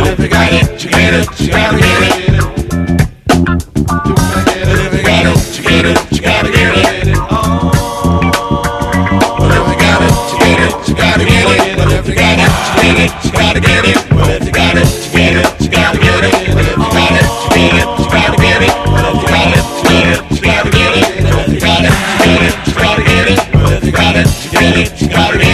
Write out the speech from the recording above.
But if you got it, you get it, you gotta get it. But if you got it, you get it, you gotta get it. But if you got it, you get it, you gotta get it. But if you got it, you get it, you gotta get it. But if you got it, you get it, you gotta get it. But if you got it, you get it, you gotta get it. But if you got it, you get it, you gotta get it. But if you got it, you get it, you gotta get it. But if you got it, you get it, you gotta get it.